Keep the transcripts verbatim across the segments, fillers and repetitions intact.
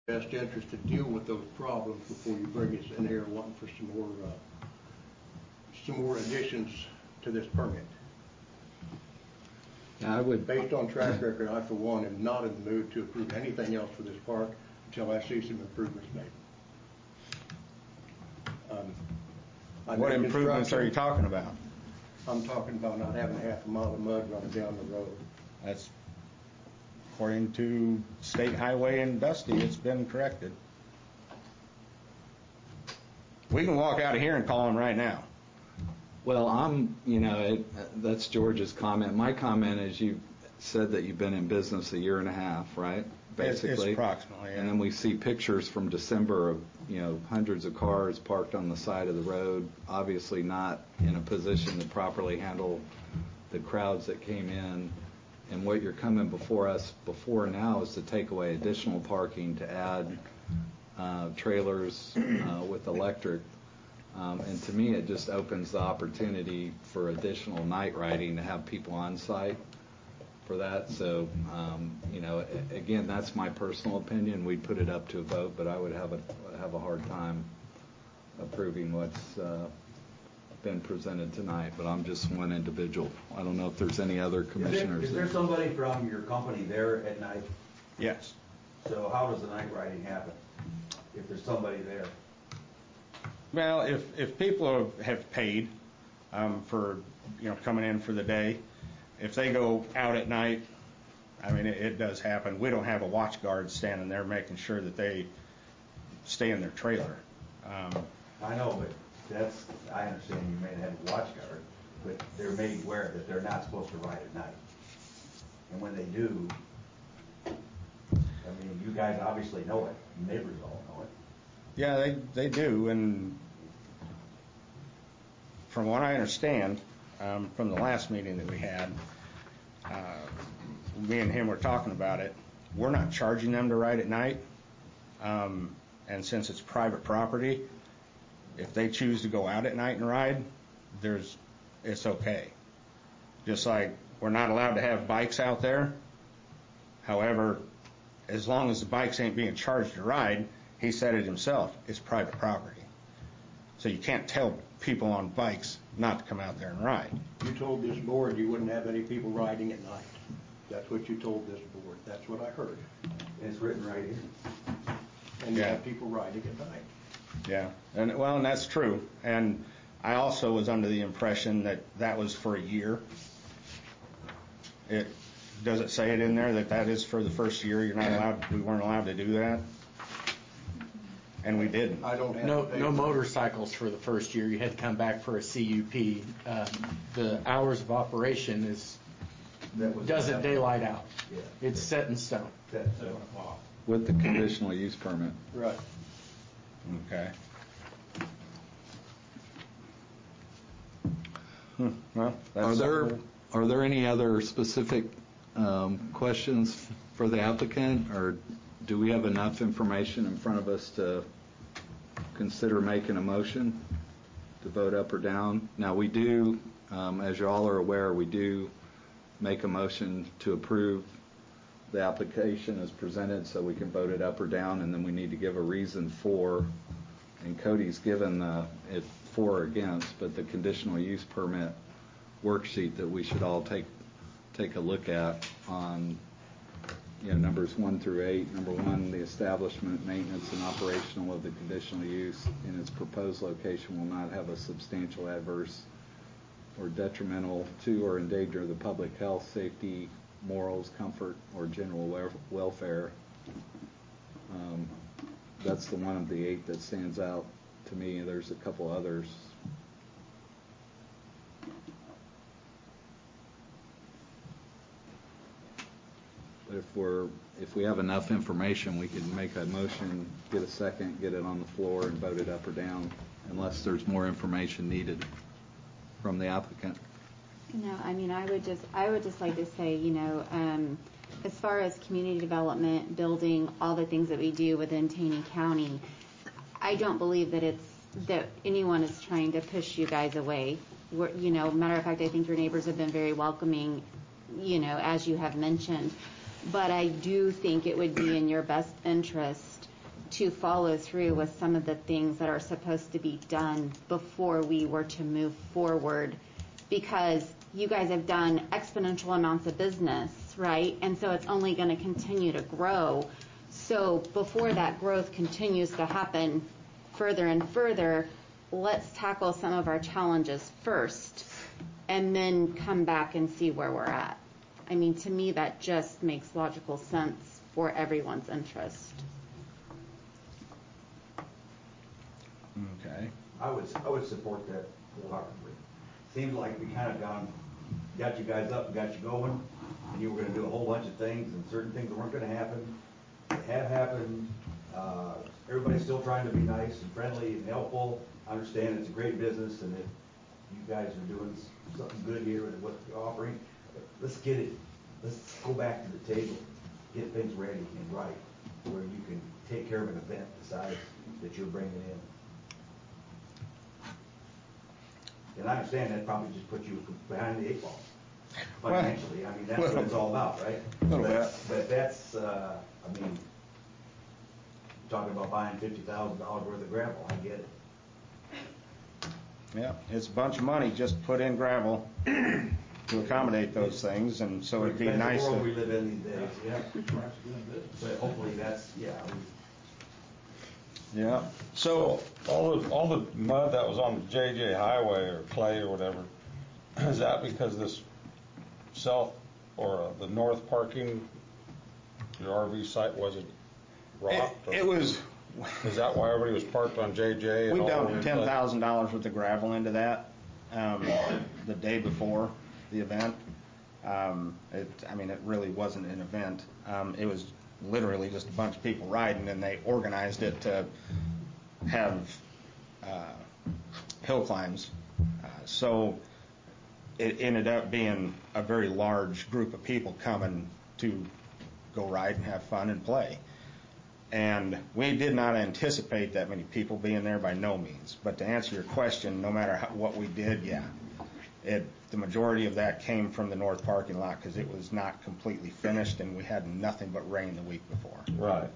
best interest to deal with those problems before you bring us in here wanting for some more, uh, some more additions to this permit. I would, based on track record, I for one am not in the mood to approve anything else for this park until I see some improvements made. Um, what improvements are you talking about? I'm talking about not having half a mile of mud running down the road. That's according to State Highway and Dusty, it's been corrected. We can walk out of here and call him right now. well, I'm, you know, it, that's George's comment. My comment is you said that you've been in business a year and a half, right? Basically. It's, it's approximately, yeah. And then we see pictures from December of, you know, hundreds of cars parked on the side of the road, obviously not in a position to properly handle the crowds that came in. And what you're coming before us before now is to take away additional parking, to add uh, trailers uh, with electric. Um, and to me, it just opens the opportunity for additional night riding to have people on site for that. So, um, you know, again, that's my personal opinion. We'd put it up to a vote, but I would have a have a hard time approving what's uh, been presented tonight. But I'm just one individual. I don't know if there's any other commissioners. Is there, is there somebody from your company there at night? Yes. So how does the night riding happen if there's somebody there? Well, if, if people have paid um, for, you know, coming in for the day, if they go out at night, I mean, it, it does happen. We don't have a watch guard standing there making sure that they stay in their trailer. Um, I know, but that's, I understand you may have a watch guard, but they're made aware that they're not supposed to ride at night. And when they do, I mean, you guys obviously know it. Neighbors all know it. Yeah, they, they do, and from what I understand, um, from the last meeting that we had, uh, me and him were talking about it, we're not charging them to ride at night, um, and since it's private property, if they choose to go out at night and ride, there's, it's okay. Just like we're not allowed to have bikes out there, however, as long as the bikes ain't being charged to ride, he said it himself, it's private property. So you can't tell people on bikes not to come out there and ride. You told this board you wouldn't have any people riding at night. That's what you told this board. That's what I heard. It's written right here. And you Yeah. have people riding at night. Yeah, and well, and that's true. And I also was under the impression that that was for a year. It does it say it in there that that is for the first year? You're not allowed. We weren't allowed to do that. And we didn't. I don't have No, to pay no for it. motorcycles for the first year. You had to come back for a C U P. Um, the hours of operation is That was doesn't daylight out. Yeah. It's set in stone. That's seven o'clock. With the conditional use permit. Right. Okay. Hmm, well, that's Are there something- are there any other specific um, questions for the applicant, or do we have enough information in front of us to consider making a motion to vote up or down? Now we do, um, as you all are aware, we do make a motion to approve the application as presented, so we can vote it up or down, and then we need to give a reason for. And Cody's given uh, it for or against, but the conditional use permit worksheet that we should all take take a look at on, you know, numbers one through eight. Number one, the establishment, maintenance, and operational of the conditional use in its proposed location will not have a substantial adverse or detrimental to or endanger the public health, safety, morals, comfort, or general wel- welfare. Um, that's the one of the eight that stands out to me. There's a couple others. But if we're, if we have enough information, we can make a motion, get a second, get it on the floor, and vote it up or down, unless there's more information needed from the applicant. No, I mean, I would just, I would just like to say, you know, um, as far as community development, building, all the things that we do within Taney County, I don't believe that it's, that anyone is trying to push you guys away. We're, you know, matter of fact, I think your neighbors have been very welcoming, you know, as you have mentioned. But I do think it would be in your best interest to follow through with some of the things that are supposed to be done before we were to move forward, because you guys have done exponential amounts of business, right? And so it's only going to continue to grow. So before that growth continues to happen further and further, let's tackle some of our challenges first and then come back and see where we're at. I mean, to me, that just makes logical sense for everyone's interest. Okay. I would, I would support that wholeheartedly. Seems like we kind of gone, got you guys up, got you going, and you were gonna do a whole bunch of things, and certain things weren't gonna happen. They have happened. Uh, everybody's still trying to be nice and friendly and helpful. I understand it's a great business and that you guys are doing something good here with what you're offering. But let's get it, let's go back to the table, get things ready and right, where you can take care of an event the size that you're bringing in. And I understand that probably just put you behind the eight ball financially. I mean, that's what it's all about, right? Little But- bit. But that's, uh, I mean, talking about buying fifty thousand dollars worth of gravel, I get it. Yeah, it's a bunch of money just put in gravel to accommodate those things, and so it'd be That's nice the world we to, live in these days, yeah. But hopefully that's, yeah, we- yeah. So, all the, all the mud that was on the J J Highway or clay or whatever, is that because this south or uh, the north parking, your R V site wasn't It, rocked? or- it was, Is that why everybody was parked on J J? and we all over dumped the ten place? thousand dollars worth of gravel into that, um, the day before the event. Um, it, I mean, it really wasn't an event. Um, it was literally just a bunch of people riding, and they organized it to have, uh, hill climbs. Uh, so it ended up being a very large group of people coming to go ride and have fun and play. And we did not anticipate that many people being there by no means. But to answer your question, no matter how, what we did, yeah, it, the majority of that came from the north parking lot because it was not completely finished and we had nothing but rain the week before. Right.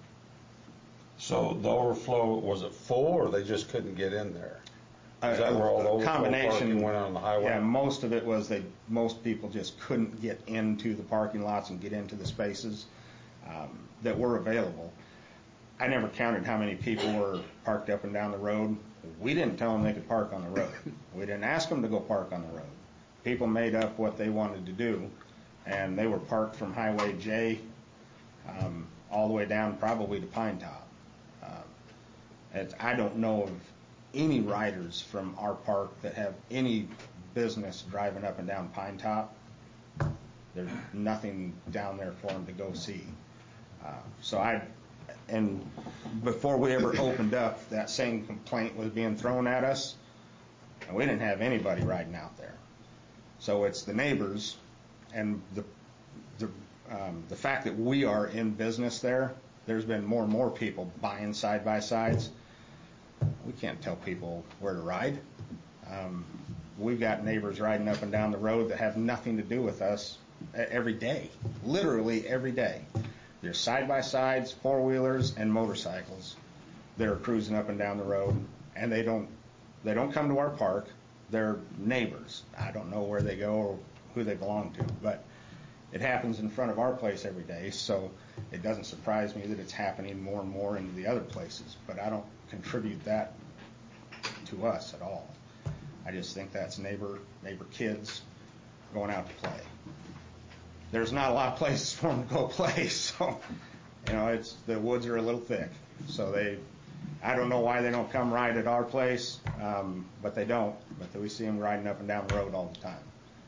So the overflow, was it full or they just couldn't get in there? Is that where all the overflow Combination, parking went on the highway? Yeah, most of it was they, most people just couldn't get into the parking lots and get into the spaces um, that were available. I never counted how many people were parked up and down the road. We didn't tell them they could park on the road. We didn't ask them to go park on the road. People made up what they wanted to do, and they were parked from Highway J um, all the way down probably to Pine Top. Uh, it's, I don't know of any riders from our park that have any business driving up and down Pine Top. There's nothing down there for them to go see. Uh, so I, and before we ever opened up, that same complaint was being thrown at us, and we didn't have anybody riding out there. So it's the neighbors and the the um, the fact that we are in business there. There's been more and more people buying side by sides. We can't tell people where to ride. Um, we've got neighbors riding up and down the road that have nothing to do with us every day, literally every day. There's side-by-sides, four-wheelers, and motorcycles that are cruising up and down the road, and they don't they don't come to our park. They're neighbors. I don't know where they go or who they belong to, but it happens in front of our place every day, so it doesn't surprise me that it's happening more and more in the other places, but I don't contribute that to us at all. I just think that's neighbor neighbor kids going out to play. There's not a lot of places for them to go play, so, you know, it's, the woods are a little thick. So they, I don't know why they don't come ride at our place, um, but they don't. But we see them riding up and down the road all the time.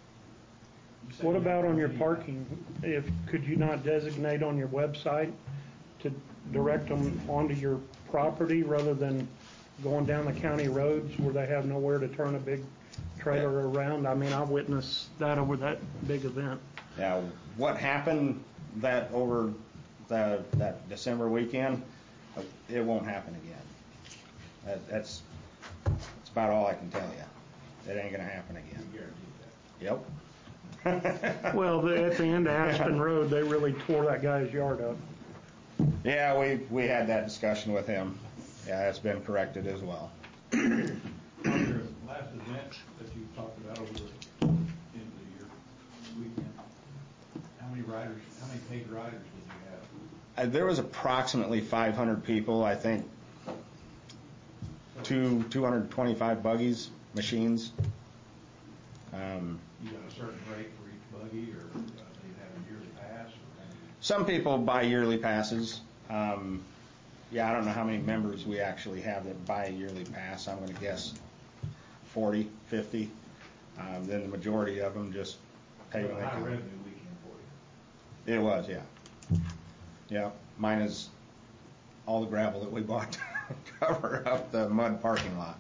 What about on your parking? If, could you not designate on your website to direct them onto your property rather than going down the county roads where they have nowhere to turn a big trailer around? I mean, I witnessed that over that big event. Now, what happened that over the, that December weekend, it won't happen again. That, that's, that's about all I can tell you. It ain't gonna happen again. Yep. Well, the, at the end of Aspen Road, they really tore that guy's yard up. Yeah, we, we had that discussion with him. Yeah, it's been corrected as well. On your last event that you talked about over the end of your weekend, how many riders, how many paid riders did you have? Uh, there was approximately five hundred people, I think, two, two hundred twenty-five buggies, machines. Um, You got a certain rate for each buggy, or uh, do you have a yearly pass? Or how do you- Some people buy yearly passes. Um, yeah, I don't know how many members we actually have that buy a yearly pass. I'm going to guess forty, fifty. Um, then the majority of them just pay when they High come. revenue weekend for you. It was, yeah. Yeah, mine is all the gravel that we bought to cover up the mud parking lot.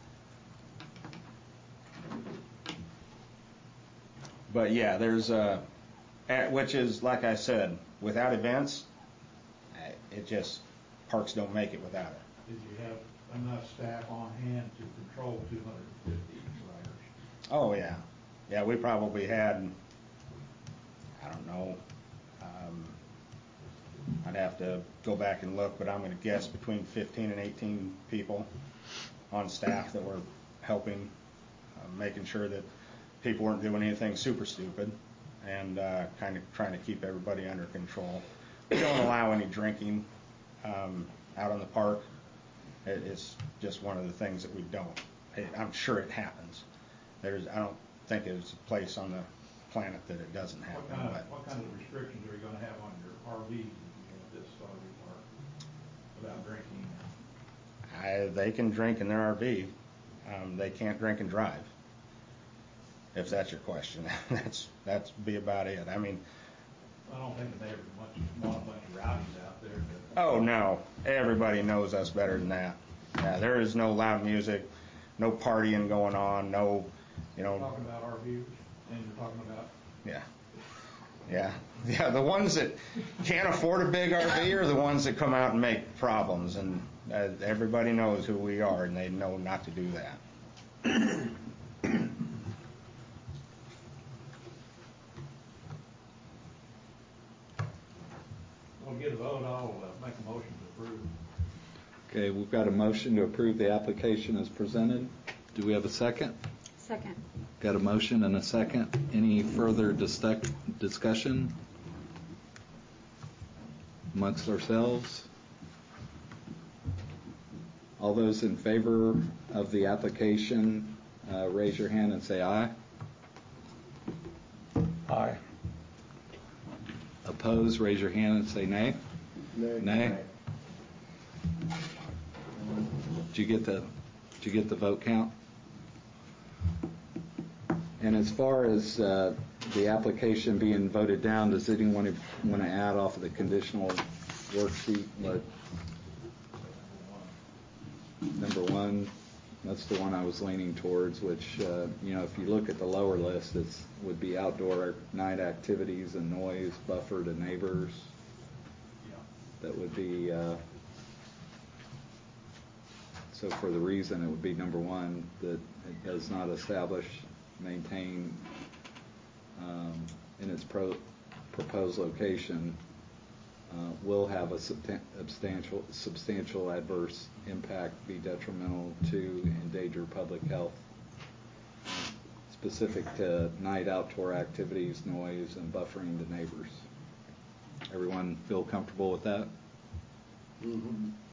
But yeah, there's a, which is, like I said, without events, eh, it just, parks don't make it without it. Did you have enough staff on hand to control two hundred fifty riders? Oh, yeah. Yeah, we probably had, I don't know, um, I'd have to go back and look, but I'm going to guess between fifteen and eighteen people on staff that were helping, uh, making sure that people weren't doing anything super stupid, and uh, kind of trying to keep everybody under control. We don't allow any drinking um, out on the park. It, it's just one of the things that we don't. It, I'm sure it happens. There's, I don't think there's a place on the planet that it doesn't happen. What kind but of, what kind of restrictions are you gonna have on your R Vs if you have this R V park about drinking? I, they can drink in their R V. Um, they can't drink and drive. If that's your question, that's that's be about it. I mean, I don't think that they ever much, want a bunch of rowdies out there, but. oh no, everybody knows us better than that. Yeah, there is no loud music, no partying going on, no, you know. Talking about R Vs, and you're talking about. Yeah, yeah, yeah. The ones that can't afford a big R V are the ones that come out and make problems, and uh, everybody knows who we are, and they know not to do that. We'll get a vote, I'll uh, make a motion to approve. Okay, we've got a motion to approve the application as presented. Do we have a second? Second. Got a motion and a second. Any further discuss- discussion amongst ourselves? All those in favor of the application, uh, raise your hand and say aye. Aye. Opposed, raise your hand and say nay. Nay. Nay. Did you get the, did you get the vote count? And as far as uh, the application being voted down, does anyone want to add off of the conditional worksheet what number one? That's the one I was leaning towards, which, uh, you know, if you look at the lower list, it would be outdoor night activities and noise buffer to neighbors. Yeah. That would be, uh, so for the reason, it would be number one, that it does not establish, maintain um, in its pro- proposed location uh, will have a substantial, substantial adverse impact, be detrimental to endanger public health, specific to night outdoor activities, noise, and buffering to neighbors. Everyone feel comfortable with that? Mm-hmm.